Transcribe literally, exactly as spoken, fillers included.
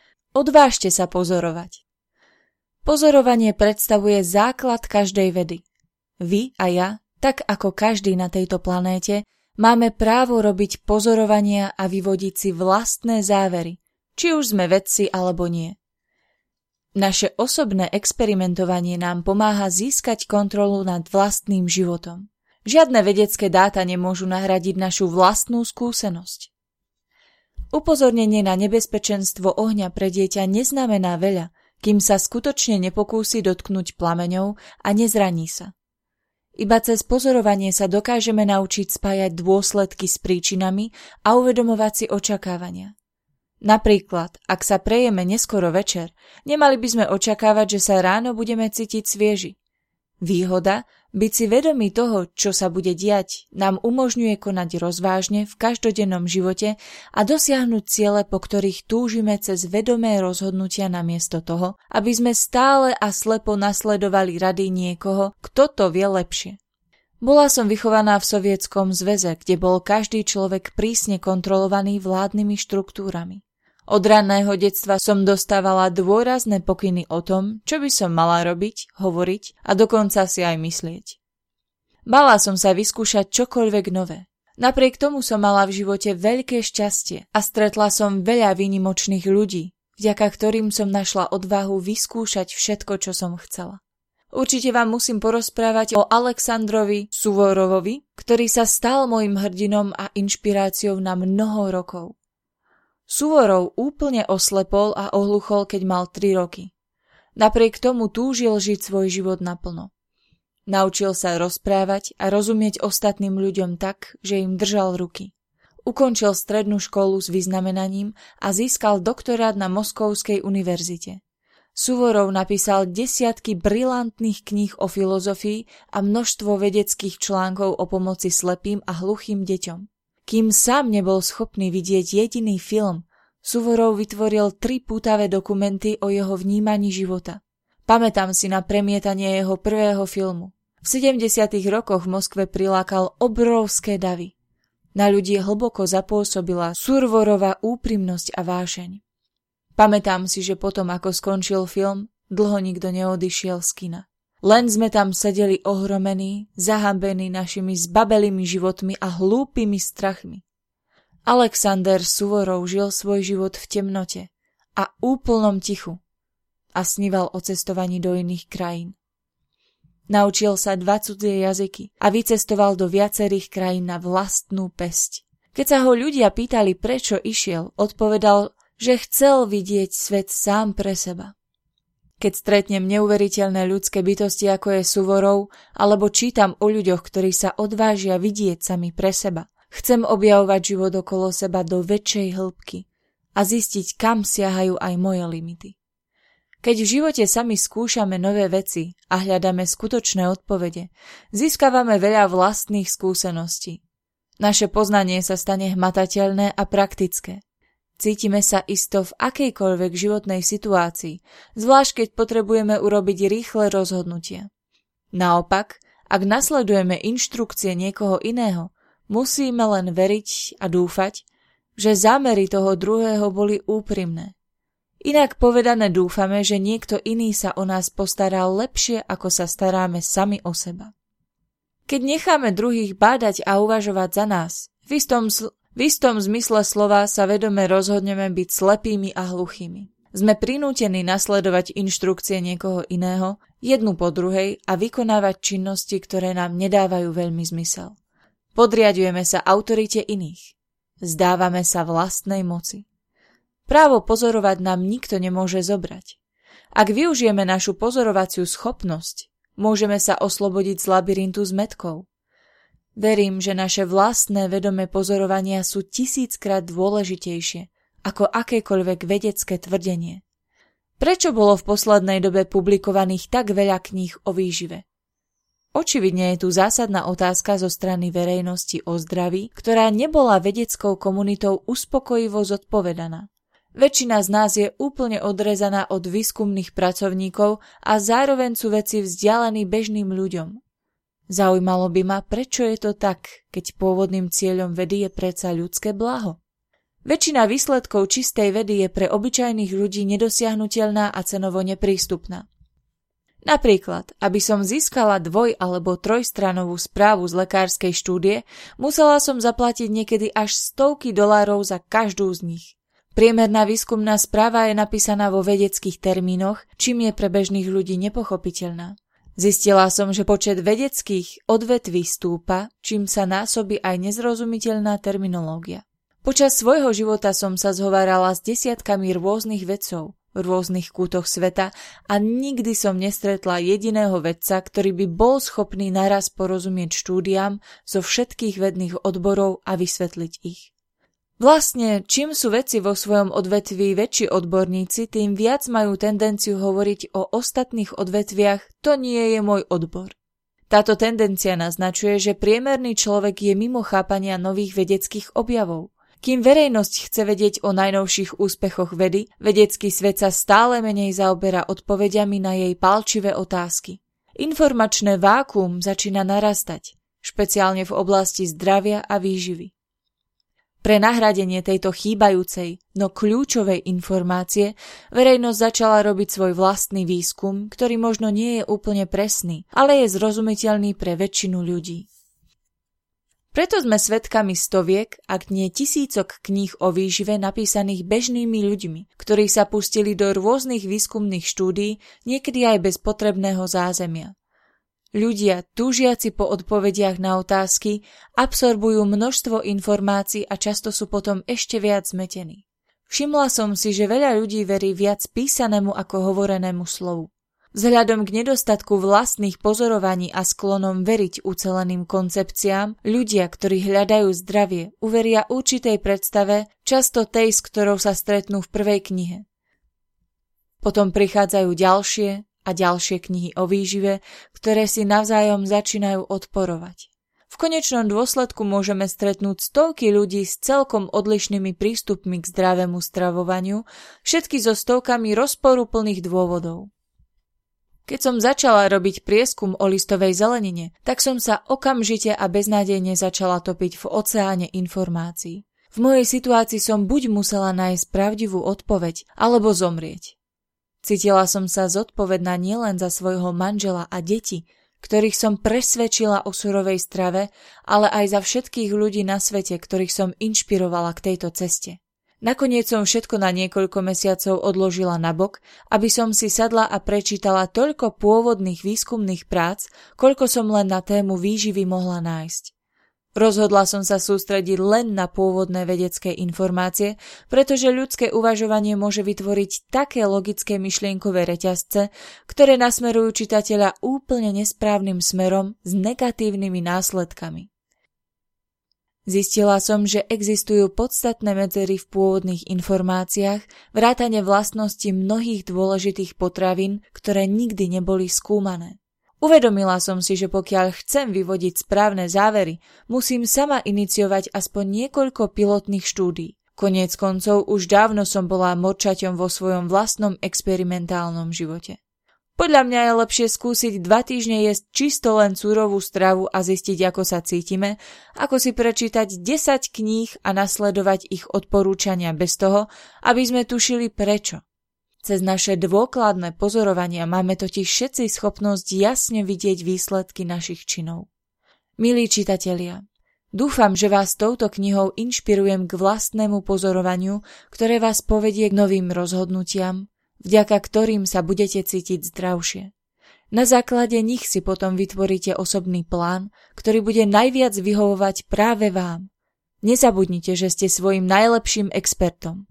Odvážte sa pozorovať. Pozorovanie predstavuje základ každej vedy. Vy a ja, tak ako každý na tejto planéte, máme právo robiť pozorovania a vyvodiť si vlastné závery, či už sme vedci alebo nie. Naše osobné experimentovanie nám pomáha získať kontrolu nad vlastným životom. Žiadne vedecké dáta nemôžu nahradiť našu vlastnú skúsenosť. Upozornenie na nebezpečenstvo ohňa pre dieťa neznamená veľa, kým sa skutočne nepokúsi dotknúť plameňov a nezraní sa. Iba cez pozorovanie sa dokážeme naučiť spájať dôsledky s príčinami a uvedomovať si očakávania. Napríklad, ak sa prejeme neskoro večer, nemali by sme očakávať, že sa ráno budeme cítiť svieži. Výhoda, byť si vedomý toho, čo sa bude diať, nám umožňuje konať rozvážne v každodennom živote a dosiahnuť ciele, po ktorých túžime cez vedomé rozhodnutia namiesto toho, aby sme stále a slepo nasledovali rady niekoho, kto to vie lepšie. Bola som vychovaná v Sovietskom zväze, kde bol každý človek prísne kontrolovaný vládnymi štruktúrami. Od ranného detstva som dostávala dôrazné pokyny o tom, čo by som mala robiť, hovoriť a dokonca si aj myslieť. Bala som sa vyskúšať čokoľvek nové. Napriek tomu som mala v živote veľké šťastie a stretla som veľa výnimočných ľudí, vďaka ktorým som našla odvahu vyskúšať všetko, čo som chcela. Určite vám musím porozprávať o Aleksandrovi Suvorovovi, ktorý sa stal mojim hrdinom a inšpiráciou na mnoho rokov. Suvorov úplne oslepol a ohluchol, keď mal tri roky. Napriek tomu túžil žiť svoj život naplno. Naučil sa rozprávať a rozumieť ostatným ľuďom tak, že im držal ruky. Ukončil strednú školu s vyznamenaním a získal doktorát na Moskovskej univerzite. Suvorov napísal desiatky brilantných kníh o filozofii a množstvo vedeckých článkov o pomoci slepým a hluchým deťom. Kým sám nebol schopný vidieť jediný film, Suvorov vytvoril tri pútavé dokumenty o jeho vnímaní života. Pamätám si na premietanie jeho prvého filmu. V sedemdesiatych rokoch v Moskve prilákal obrovské davy. Na ľudí hlboko zapôsobila Suvorova úprimnosť a vášeň. Pamätám si, že potom, ako skončil film, dlho nikto neodišiel z kina. Len sme tam sedeli ohromení, zahambení našimi zbabelými životmi a hlúpými strachmi. Alexander Suvorov žil svoj život v temnote a úplnom tichu a sníval o cestovaní do iných krajín. Naučil sa dva cudzie jazyky a vycestoval do viacerých krajín na vlastnú päsť. Keď sa ho ľudia pýtali, prečo išiel, odpovedal, že chcel vidieť svet sám pre seba. Keď stretnem neuveriteľné ľudské bytosti, ako je Suvorov, alebo čítam o ľuďoch, ktorí sa odvážia vidieť sami pre seba, chcem objavovať život okolo seba do väčšej hĺbky a zistiť, kam siahajú aj moje limity. Keď v živote sami skúšame nové veci a hľadáme skutočné odpovede, získavame veľa vlastných skúseností. Naše poznanie sa stane hmatateľné a praktické. Cítime sa isto v akejkoľvek životnej situácii, zvlášť keď potrebujeme urobiť rýchle rozhodnutia. Naopak, ak nasledujeme inštrukcie niekoho iného, musíme len veriť a dúfať, že zámery toho druhého boli úprimné. Inak povedané dúfame, že niekto iný sa o nás postaral lepšie, ako sa staráme sami o seba. Keď necháme druhých bádať a uvažovať za nás, v istom sl- V istom zmysle slova sa vedome rozhodneme byť slepými a hluchými. Sme prinútení nasledovať inštrukcie niekoho iného, jednu po druhej a vykonávať činnosti, ktoré nám nedávajú veľmi zmysel. Podriaďujeme sa autorite iných. Zdávame sa vlastnej moci. Právo pozorovať nám nikto nemôže zobrať. Ak využijeme našu pozorovaciu schopnosť, môžeme sa oslobodiť z labyrintu zmätkov. Verím, že naše vlastné vedomé pozorovania sú tisíckrát dôležitejšie ako akékoľvek vedecké tvrdenie. Prečo bolo v poslednej dobe publikovaných tak veľa kníh o výžive? Očividne je tu zásadná otázka zo strany verejnosti o zdraví, ktorá nebola vedeckou komunitou uspokojivo zodpovedaná. Väčšina z nás je úplne odrezaná od výskumných pracovníkov a zároveň sú veci vzdialení bežným ľuďom. Zaujímalo by ma, prečo je to tak, keď pôvodným cieľom vedy je predsa ľudské blaho. Väčšina výsledkov čistej vedy je pre obyčajných ľudí nedosiahnuteľná a cenovo neprístupná. Napríklad, aby som získala dvoj- alebo trojstranovú správu z lekárskej štúdie, musela som zaplatiť niekedy až stovky dolárov za každú z nich. Priemerná výskumná správa je napísaná vo vedeckých termínoch, čím je pre bežných ľudí nepochopiteľná. Zistila som, že počet vedeckých odvetví stúpa, čím sa násobí aj nezrozumiteľná terminológia. Počas svojho života som sa zhovárala s desiatkami rôznych vedcov v rôznych kútoch sveta a nikdy som nestretla jediného vedca, ktorý by bol schopný naraz porozumieť štúdiám zo všetkých vedných odborov a vysvetliť ich. Vlastne, čím sú vedci vo svojom odvetví väčší odborníci, tým viac majú tendenciu hovoriť o ostatných odvetviach, to nie je môj odbor. Táto tendencia naznačuje, že priemerný človek je mimo chápania nových vedeckých objavov. Kým verejnosť chce vedieť o najnovších úspechoch vedy, vedecký svet sa stále menej zaoberá odpovediami na jej pálčivé otázky. Informačné vákuum začína narastať, špeciálne v oblasti zdravia a výživy. Pre nahradenie tejto chýbajúcej, no kľúčovej informácie verejnosť začala robiť svoj vlastný výskum, ktorý možno nie je úplne presný, ale je zrozumiteľný pre väčšinu ľudí. Preto sme svedkami stoviek, ak nie tisícok kníh o výžive napísaných bežnými ľuďmi, ktorí sa pustili do rôznych výskumných štúdií, niekedy aj bez potrebného zázemia. Ľudia, túžiaci po odpovediach na otázky, absorbujú množstvo informácií a často sú potom ešte viac zmetení. Všimla som si, že veľa ľudí verí viac písanému ako hovorenému slovu. Vzhľadom k nedostatku vlastných pozorovaní a sklonom veriť uceleným koncepciám, ľudia, ktorí hľadajú zdravie, uveria určitej predstave, často tej, s ktorou sa stretnú v prvej knihe. Potom prichádzajú ďalšie a ďalšie knihy o výžive, ktoré si navzájom začínajú odporovať. V konečnom dôsledku môžeme stretnúť stovky ľudí s celkom odlišnými prístupmi k zdravému stravovaniu, všetky so stovkami rozporuplných dôvodov. Keď som začala robiť prieskum o listovej zelenine, tak som sa okamžite a beznádejne začala topiť v oceáne informácií. V mojej situácii som buď musela nájsť pravdivú odpoveď, alebo zomrieť. Cítila som sa zodpovedná nielen za svojho manžela a deti, ktorých som presvedčila o surovej strave, ale aj za všetkých ľudí na svete, ktorých som inšpirovala k tejto ceste. Nakoniec som všetko na niekoľko mesiacov odložila nabok, aby som si sadla a prečítala toľko pôvodných výskumných prác, koľko som len na tému výživy mohla nájsť. Rozhodla som sa sústrediť len na pôvodné vedecké informácie, pretože ľudské uvažovanie môže vytvoriť také logické myšlienkové reťazce, ktoré nasmerujú čitateľa úplne nesprávnym smerom s negatívnymi následkami. Zistila som, že existujú podstatné medzery v pôvodných informáciách, vrátane vlastnosti mnohých dôležitých potravín, ktoré nikdy neboli skúmané. Uvedomila som si, že pokiaľ chcem vyvodiť správne závery, musím sama iniciovať aspoň niekoľko pilotných štúdií. Koniec koncov už dávno som bola morčaťom vo svojom vlastnom experimentálnom živote. Podľa mňa je lepšie skúsiť dva týždne jesť čisto len surovú stravu a zistiť, ako sa cítime, ako si prečítať desať kníh a nasledovať ich odporúčania bez toho, aby sme tušili prečo. Cez naše dôkladné pozorovania máme totiž všetci schopnosť jasne vidieť výsledky našich činov. Milí čitatelia, dúfam, že vás touto knihou inšpirujem k vlastnému pozorovaniu, ktoré vás povedie k novým rozhodnutiam, vďaka ktorým sa budete cítiť zdravšie. Na základe nich si potom vytvoríte osobný plán, ktorý bude najviac vyhovovať práve vám. Nezabudnite, že ste svojím najlepším expertom.